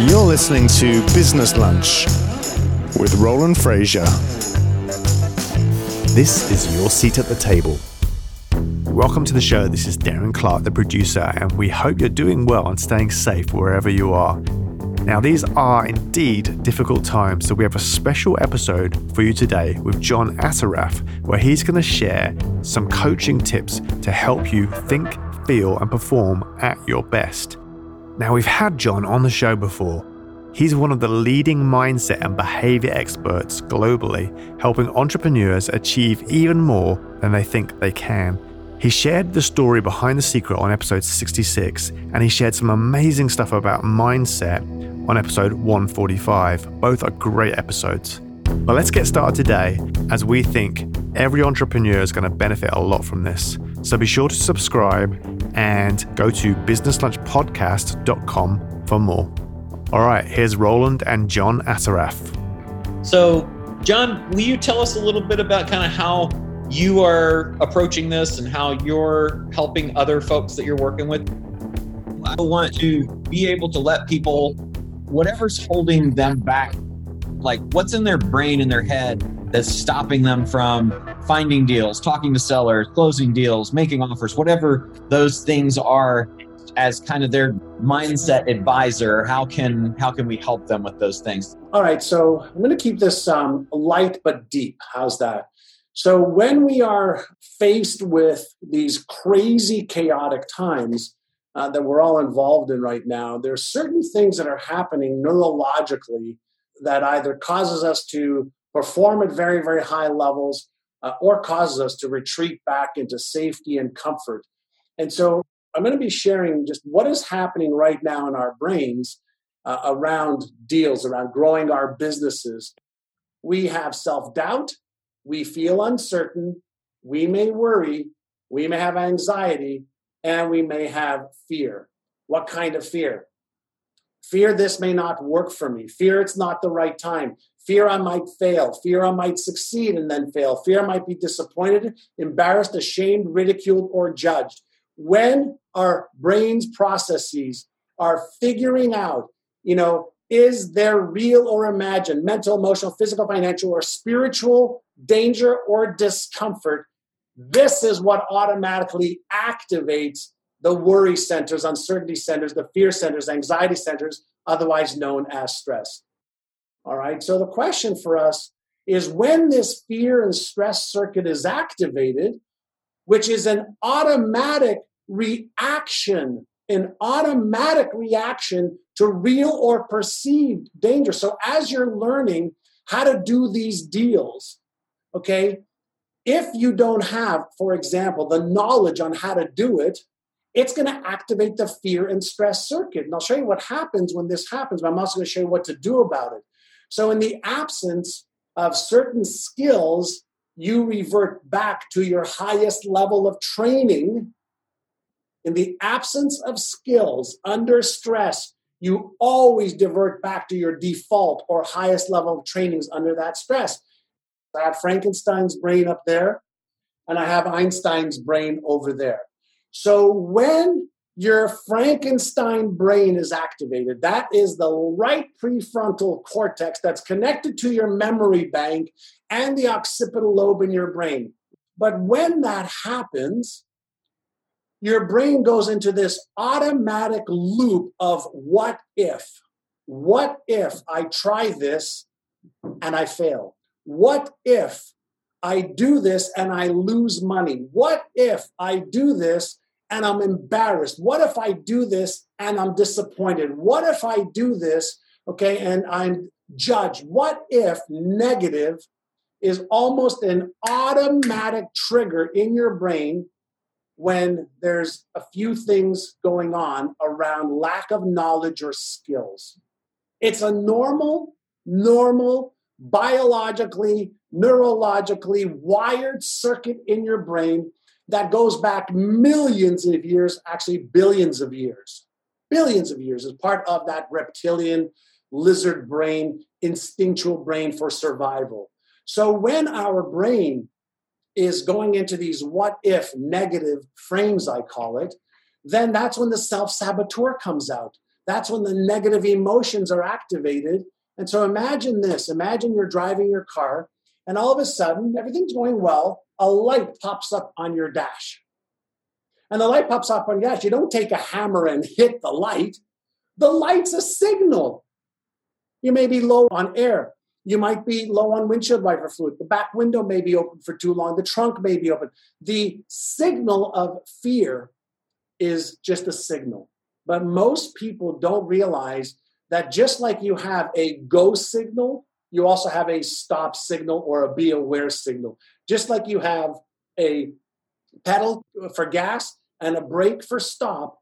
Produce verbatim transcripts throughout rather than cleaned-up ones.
You're listening to Business Lunch with Roland Frazier. This is your seat at the table. Welcome to the show. This is Darren Clark, the producer, and we hope you're doing well and staying safe wherever you are. Now, these are indeed difficult times, so we have a special episode for you today with John Assaraf, where he's going to share some coaching tips to help you think, feel, and perform at your best. Now, we've had John on the show before. He's one of the leading mindset and behavior experts globally, helping entrepreneurs achieve even more than they think they can. He shared the story behind the secret on episode sixty-six, and he shared some amazing stuff about mindset on episode one forty-five. Both are great episodes. But let's get started today, as we think every entrepreneur is going to benefit a lot from this. So be sure to subscribe and go to business lunch podcast dot com for more. All right, here's Roland and John Assaraf. So, John, will you tell us a little bit about kind of how you are approaching this and how you're helping other folks that you're working with? I want to be able to let people, whatever's holding them back, like what's in their brain, in their head, that's stopping them from finding deals, talking to sellers, closing deals, making offers, whatever those things are, as kind of their mindset advisor, how can how can we help them with those things? All right, so I'm going to keep this um, light but deep. How's that? So when we are faced with these crazy, chaotic times uh, that we're all involved in right now, there's certain things that are happening neurologically that either causes us to perform at very, very high levels uh, or causes us to retreat back into safety and comfort. And so I'm going to be sharing just what is happening right now in our brains uh, around deals, around growing our businesses. We have self-doubt. We feel uncertain, we may worry, we may have anxiety, and we may have fear. What kind of fear? Fear this may not work for me. Fear it's not the right time. Fear I might fail. Fear I might succeed and then fail. Fear I might be disappointed, embarrassed, ashamed, ridiculed, or judged. When our brain's processes are figuring out, you know, is there real or imagined mental, emotional, physical, financial, or spiritual danger or discomfort? This is what automatically activates the worry centers, uncertainty centers, the fear centers, anxiety centers, otherwise known as stress. All right, so the question for us is when this fear and stress circuit is activated, which is an automatic reaction, an automatic reaction to real or perceived danger. So as you're learning how to do these deals, okay, if you don't have, for example, the knowledge on how to do it, it's going to activate the fear and stress circuit. And I'll show you what happens when this happens, but I'm also going to show you what to do about it. So in the absence of certain skills, you revert back to your highest level of training. In the absence of skills under stress, you always divert back to your default or highest level of trainings under that stress. I have Frankenstein's brain up there, and I have Einstein's brain over there. So when your Frankenstein brain is activated, that is the right prefrontal cortex that's connected to your memory bank and the occipital lobe in your brain. But when that happens, your brain goes into this automatic loop of what if? What if I try this and I fail? What if I do this and I lose money? What if I do this and I'm embarrassed? What if I do this and I'm disappointed? What if I do this, okay, and I'm judged? What if negative is almost an automatic trigger in your brain when there's a few things going on around lack of knowledge or skills? It's a normal, normal, biologically, neurologically wired circuit in your brain that goes back millions of years, actually billions of years. Billions of years as part of that reptilian lizard brain, instinctual brain for survival. So when our brain is going into these what if negative frames, I call it, then that's when the self-saboteur comes out. that's when the negative emotions are activated. And so imagine this. Imagine you're driving your car and all of a sudden, everything's going well. A light pops up on your dash. And the light pops up on your dash. You don't take a hammer and hit the light. The light's a signal. You may be low on air. You might be low on windshield wiper fluid. The back window may be open for too long. The trunk may be open. The signal of fear is just a signal. But most people don't realize that just like you have a go signal, you also have a stop signal or a be aware signal. Just like you have a pedal for gas and a brake for stop,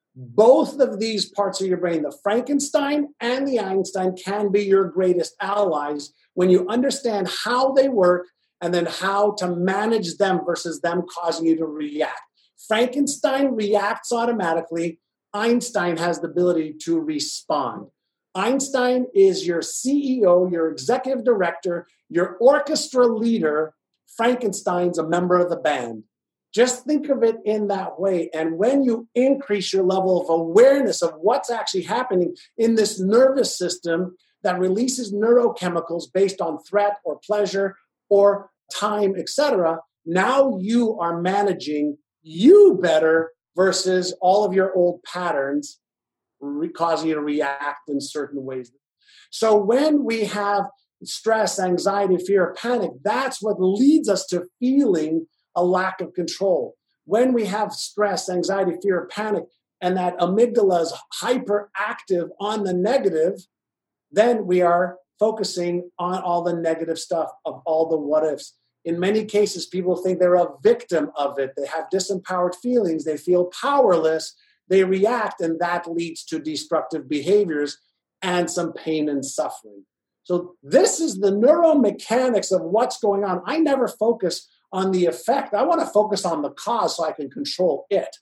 both of these parts of your brain, the Frankenstein and the Einstein, can be your greatest allies when you understand how they work and then how to manage them versus them causing you to react. Frankenstein reacts automatically. Einstein has the ability to respond. Einstein is your C E O, your executive director, your orchestra leader. Frankenstein's a member of the band. Just think of it in that way. And when you increase your level of awareness of what's actually happening in this nervous system that releases neurochemicals based on threat or pleasure or time, et cetera, now you are managing you better versus all of your old patterns causing you to react in certain ways. So when we have stress, anxiety, fear, panic, that's what leads us to feeling a lack of control. When we have stress, anxiety, fear, panic, and that amygdala is hyperactive on the negative, then we are focusing on all the negative stuff of all the what ifs. In many cases, people think they're a victim of it. They have disempowered feelings. They feel powerless. They react, and that leads to destructive behaviors and some pain and suffering. So this is the neuromechanics of what's going on. I never focus on the effect. I want to focus on the cause so I can control it.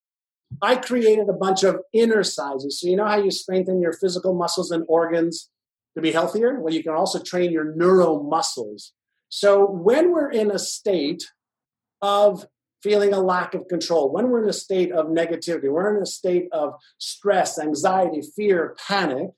I created a bunch of inner sizes. So you know how you strengthen your physical muscles and organs to be healthier? Well, you can also train your neuromuscles. So when we're in a state of feeling a lack of control, when we're in a state of negativity, we're in a state of stress, anxiety, fear, panic,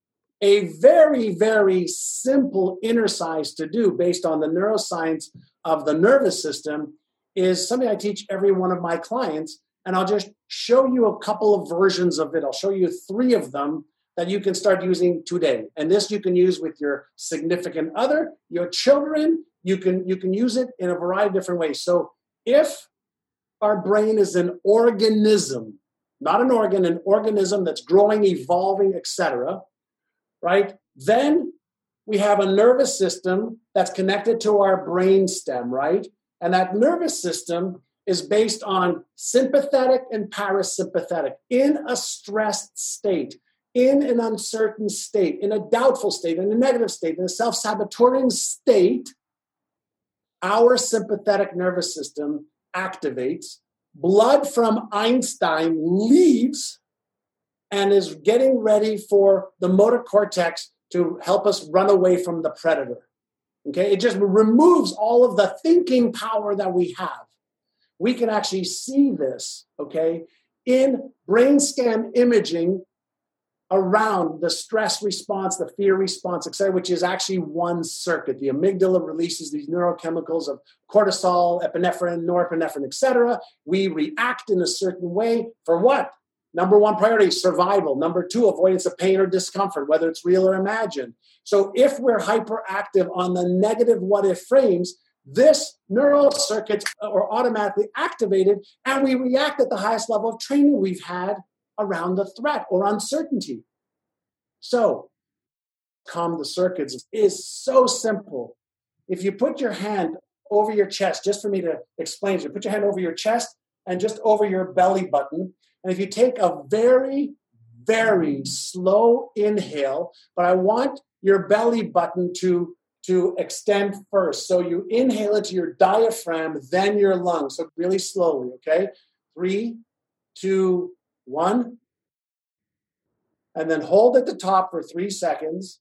a very, very simple inner size to do based on the neuroscience of the nervous system is something I teach every one of my clients. And I'll just show you a couple of versions of it. I'll show you three of them that you can start using today. And this you can use with your significant other, your children. You can, you can use it in a variety of different ways. So if our brain is an organism, not an organ, an organism that's growing, evolving, et cetera, right? Then we have a nervous system that's connected to our brain stem, right? And that nervous system is based on sympathetic and parasympathetic. In a stressed state, in an uncertain state, in a doubtful state, in a negative state, in a self-saboteuring state, our sympathetic nervous system activates. Blood from Einstein leaves and is getting ready for the motor cortex to help us run away from the predator. Okay, it just removes all of the thinking power that we have. We can actually see this, okay, in brain scan imaging around the stress response, the fear response, et cetera, which is actually one circuit. The amygdala releases these neurochemicals of cortisol, epinephrine, norepinephrine, et cetera. We react in a certain way for what? Number one priority, survival. Number two, avoidance of pain or discomfort, whether it's real or imagined. So if we're hyperactive on the negative what-if frames, this neural circuits are automatically activated, and we react at the highest level of training we've had around the threat or uncertainty. So, calm the circuits is so simple. If you put your hand over your chest, just for me to explain to you, put your hand over your chest and just over your belly button. And if you take a very, very slow inhale, but I want your belly button to, to extend first. So you inhale it to your diaphragm, then your lungs. So really slowly, okay? Three, two, one. And then hold at the top for three seconds.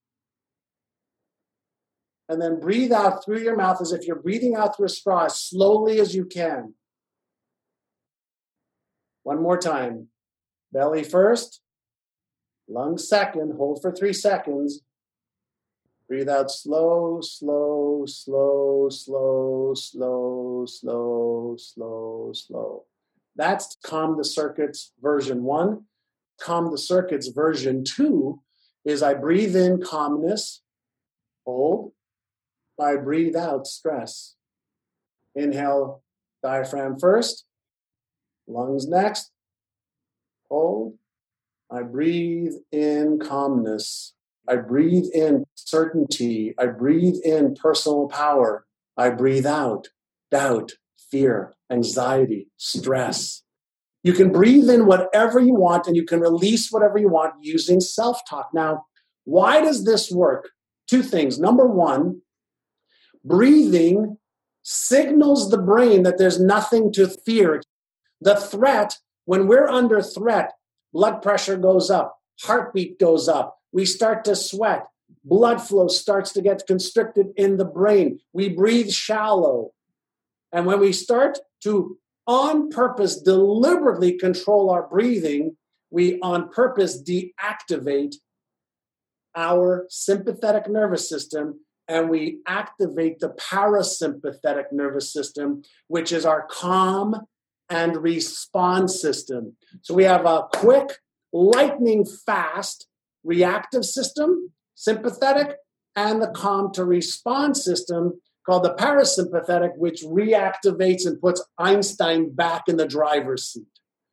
And then breathe out through your mouth as if you're breathing out through a straw as slowly as you can. One more time. Belly first. Lung second, hold for three seconds. Breathe out slow, slow, slow, slow, slow, slow, slow, slow. That's Calm the Circuits version one. Calm the Circuits version two is I breathe in calmness, hold. I breathe out stress. Inhale, diaphragm first, lungs next, hold. I breathe in calmness. I breathe in certainty. I breathe in personal power. I breathe out doubt, fear, anxiety, stress. You can breathe in whatever you want and you can release whatever you want using self-talk. Now, why does this work? Two things. Number one, breathing signals the brain that there's nothing to fear. The threat, when we're under threat, blood pressure goes up, heartbeat goes up, we start to sweat, blood flow starts to get constricted in the brain, we breathe shallow. And when we start to, on purpose, deliberately control our breathing, we on purpose deactivate our sympathetic nervous system and we activate the parasympathetic nervous system, which is our calm and response system. So we have a quick, lightning fast reactive system, sympathetic, and the calm to response system called the parasympathetic, which reactivates and puts Einstein back in the driver's seat.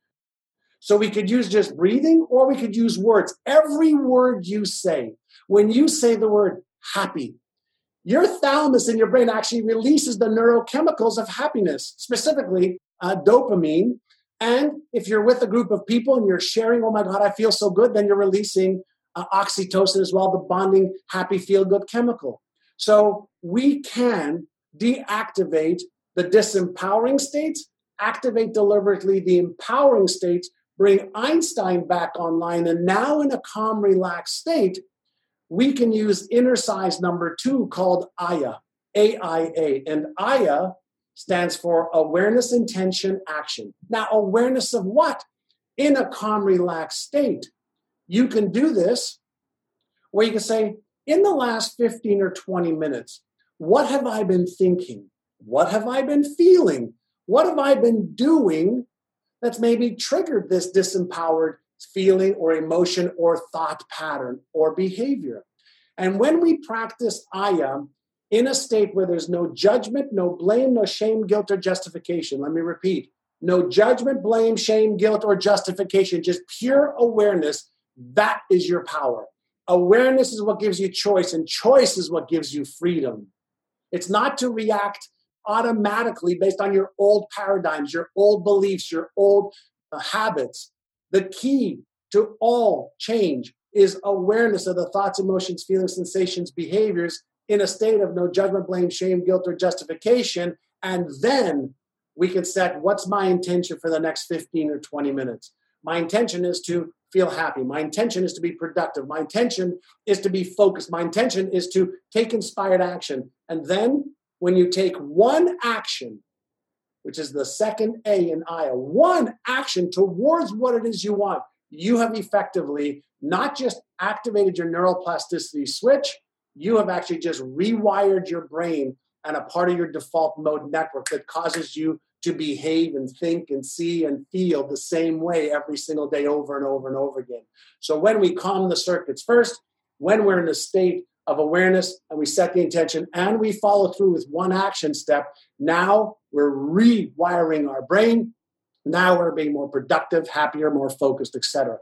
So we could use just breathing or we could use words. Every word you say, when you say the word happy, your thalamus in your brain actually releases the neurochemicals of happiness, specifically uh, dopamine. And if you're with a group of people and you're sharing, oh my God, I feel so good, then you're releasing uh, oxytocin as well, the bonding, happy, feel-good chemical. So we can deactivate the disempowering states, activate deliberately the empowering states, bring Einstein back online, and now in a calm, relaxed state, we can use inner size number two called A I A, A I A. And A I A stands for awareness, intention, action. Now, awareness of what? In a calm, relaxed state. You can do this where you can say, in the last fifteen or twenty minutes, what have I been thinking? What have I been feeling? What have I been doing that's maybe triggered this disempowered feeling or emotion or thought pattern or behavior? And when we practice A I A in a state where there's no judgment, no blame, no shame, guilt, or justification, let me repeat, no judgment, blame, shame, guilt, or justification, just pure awareness, that is your power. Awareness is what gives you choice, and choice is what gives you freedom. It's not to react automatically based on your old paradigms, your old beliefs, your old uh, habits. The key to all change is awareness of the thoughts, emotions, feelings, sensations, behaviors in a state of no judgment, blame, shame, guilt, or justification. And then we can set what's my intention for the next fifteen or twenty minutes. My intention is to feel happy. My intention is to be productive. My intention is to be focused. My intention is to take inspired action. And then when you take one action, which is the second A in A I A, one action towards what it is you want, you have effectively not just activated your neuroplasticity switch, you have actually just rewired your brain and a part of your default mode network that causes you to behave and think and see and feel the same way every single day over and over and over again. So when we calm the circuits first, when we're in a state of awareness and we set the intention and we follow through with one action step, now we're rewiring our brain. Now we're being more productive, happier, more focused, et cetera.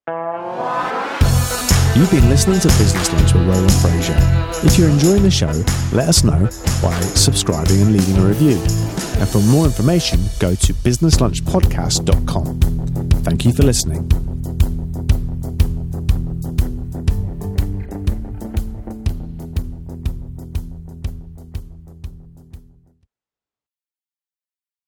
You've been listening to Business Lunch with Roland Frazier. If you're enjoying the show, let us know by subscribing and leaving a review. And for more information, go to business lunch podcast dot com. Thank you for listening.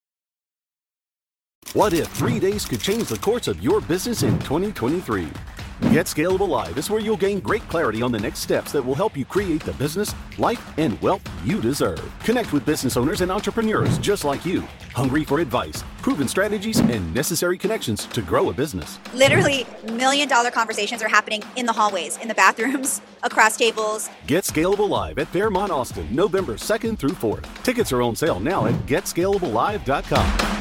What if three days could change the course of your business in twenty twenty-three? Get Scalable Live is where you'll gain great clarity on the next steps that will help you create the business, life, and wealth you deserve. Connect with business owners and entrepreneurs just like you, hungry for advice, proven strategies, and necessary connections to grow a business. Literally, million dollar conversations are happening in the hallways, in the bathrooms, across tables. Get Scalable Live at Fairmont Austin, November second through fourth. Tickets are on sale now at get scalable live dot com.